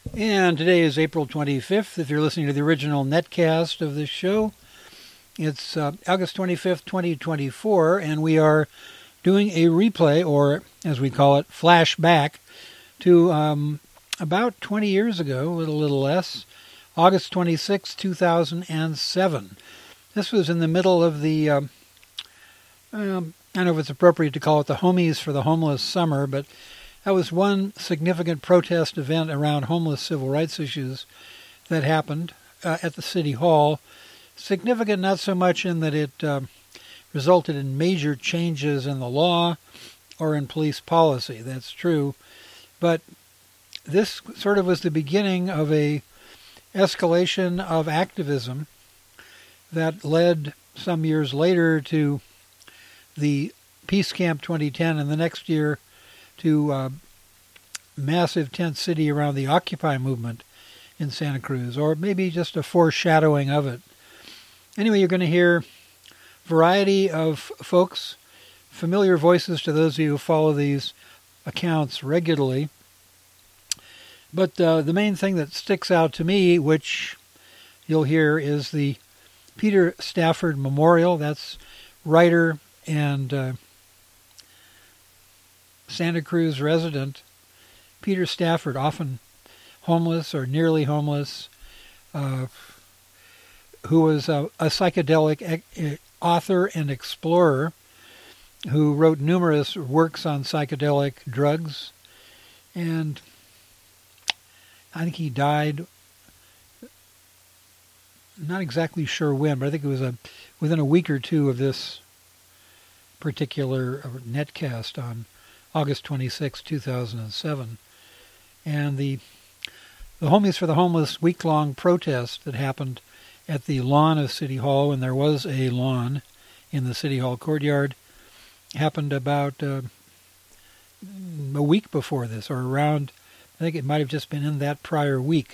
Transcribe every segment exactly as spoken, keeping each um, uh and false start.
And today is April twenty-fifth. If you're listening to the original netcast of this show, it's uh, August twenty-fifth, twenty twenty-four, and we are doing a replay, or as we call it, flashback, to um, about twenty years ago, a little, little less, August twenty-sixth, two thousand seven. This was in the middle of the, um, um, I don't know if it's appropriate to call it the Homies for the Homeless Summer, but that was one significant protest event around homeless civil rights issues that happened uh, at the City Hall. Significant not so much in that it uh, resulted in major changes in the law or in police policy. That's true. But this sort of was the beginning of a escalation of activism that led some years later to the Peace Camp twenty ten, and the next year to uh, massive tent city around the Occupy movement in Santa Cruz, or maybe just a foreshadowing of it. Anyway, you're going to hear a variety of folks, familiar voices to those of you who follow these accounts regularly. But uh, the main thing that sticks out to me, which you'll hear, is the Peter Stafford Memorial. That's writer and uh, Santa Cruz resident Peter Stafford, often homeless or nearly homeless, uh, who was a, a psychedelic e- author and explorer who wrote numerous works on psychedelic drugs. And I think he died, not exactly sure when, but I think it was a within a week or two of this particular netcast on August twenty-sixth, two thousand seven. And the the Homies for the Homeless week-long protest that happened at the lawn of City Hall, and there was a lawn in the City Hall courtyard, happened about uh, a week before this, or around, I think it might have just been in that prior week.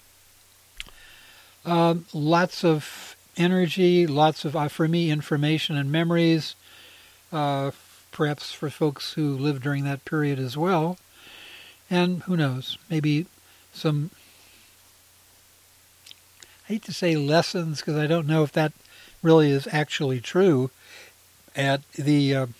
Uh, lots of energy, lots of, uh, for me, information and memories, uh, perhaps for folks who lived during that period as well. And who knows, maybe some, I hate to say lessons, because I don't know if that really is actually true. At the, uh,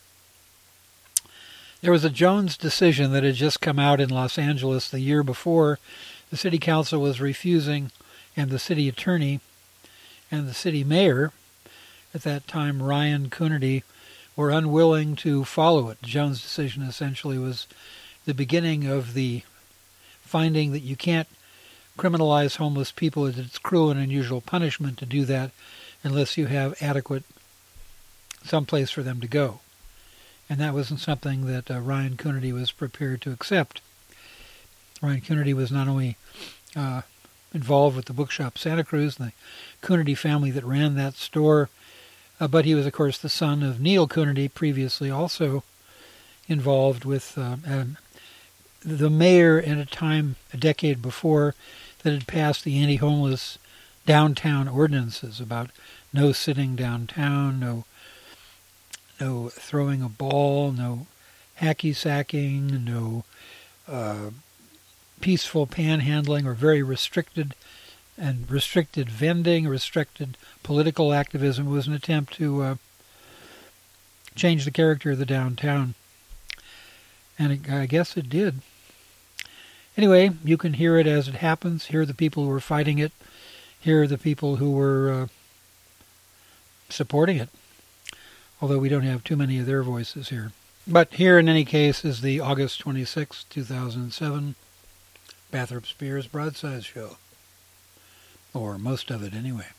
there was a Jones decision that had just come out in Los Angeles the year before. The city council was refusing, and the city attorney and the city mayor, at that time Ryan Coonerty, were unwilling to follow it. The Jones decision essentially was the beginning of the finding that you can't criminalize homeless people, as it's cruel and unusual punishment to do that unless you have adequate someplace for them to go. And that wasn't something that uh, Ryan Coonerty was prepared to accept. Ryan Coonerty was not only uh, involved with the bookshop Santa Cruz and the Coonerty family that ran that store, Uh, but he was, of course, the son of Neil Coonerty, previously also involved with uh, um, the mayor at a time, a decade before, that had passed the anti-homeless downtown ordinances about no sitting downtown, no no throwing a ball, no hacky-sacking, no uh, peaceful panhandling, or very restricted and restricted vending, restricted political activism. It was an attempt to uh, change the character of the downtown. And it, I guess it did. Anyway, you can hear it as it happens, hear the people who were fighting it, hear the people who were uh, supporting it, although we don't have too many of their voices here. But here, in any case, is the August twenty-sixth, two thousand seven Bathrop Spears Broadside Show. Or most of it, anyway.